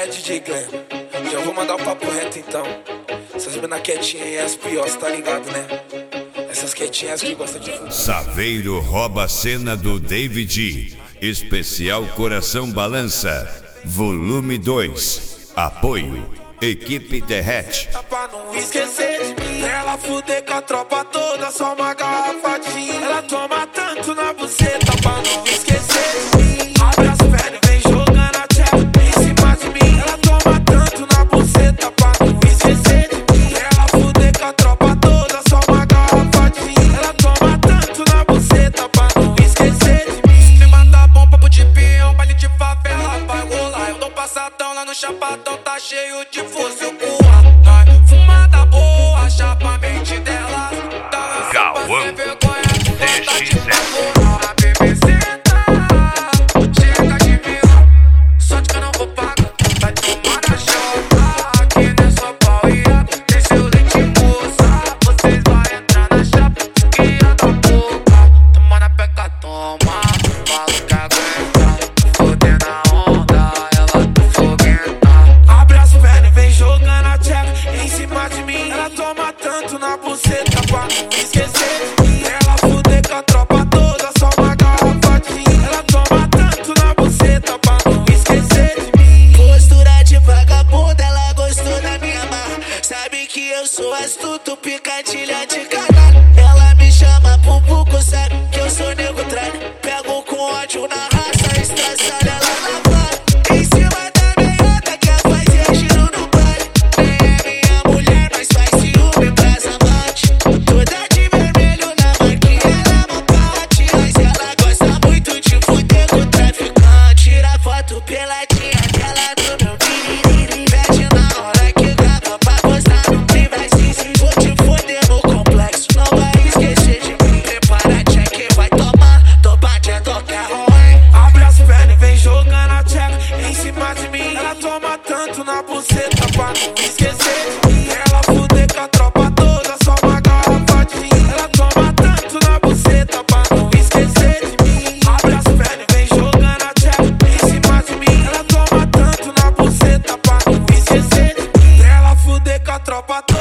DJ Glenn. Já vou mandar o papo reto então. Essas mina quietinhas e as piores, tá ligado, né? Essas quietinhas que gostam de fumar. Saveiro rouba a cena do David. Especial Coração Balança, volume 2. Apoio, Equipe Derrete. Pra não esquecer de mim, ela fuder com a tropa toda, só uma garrafa de gin. Ela toma tanto na buceta pra não esquecer de mim. Abre as pernas, vem jogando a tcheca em cima de mim. Ela toma tanto na buceta pra não esquecer de mim. Ela fuder com a tropa toda, só uma garrafa de gin. Ela toma tanto na buceta pra não esquecer de mim. Me manda bom papo de peão, baile de favela vai rolar. Eu tô passadão lá no Chapadão, tá cheio de fuzil com ar. Fumada boa, chapa a mente dela. Cauã DX7. A bebê senta, chega de vilão. Só de que eu não vou pagar, vai tomar na chapa. Aqui nessa pauia, deixa o leite moça. Vocês vai entrar na chapa, que anda boca. Toma na peca, toma, falo que aguenta. Fodendo a onda, ela tá foguenta. Abre as pernas, vem jogando a tcheca em cima de mim. Ela toma tanto na buceta pra não esquecer de mim. Ela fuder com a tropa toda, só uma garrafa de gin. Ela toma tanto na buceta pra não esquecer de mim. Postura de vagabunda, ela gostou da minha marra. Sabe que eu sou astuto, picadilha de canalha. Ela me chama pro buco, sabe que eu sou nego tralha. Pego com ódio na raça, estraçalha ela na vara. Em cima da meiota, quer fazer giro no baile. Nem é minha mulher, mas faz ciúme pras amantes. Toda de vermelho na marquinha, ela monta tiras. Ela gosta muito de fuder com o traficante. Tira foto peladinha dela do meu biriri. Pede na hora que grava pra postar no privacy. Vou te foder no complexo, não vai esquecer de mim. Prepara-te que vai tomar, topa de toca ruim. Abre as pernas e vem jogando a tcheca em cima de mim. Ela toma tanto na buceta pra não esquecer de mim. Ela fuder com a tropa toda, só uma garrafa de gin. Ela toma tanto na buceta pra não esquecer de mim. Abre as pernas e vem jogando a tcheca em cima de mim. Ela toma tanto na buceta pra não esquecer de mim. Ela fuder com a tropa toda.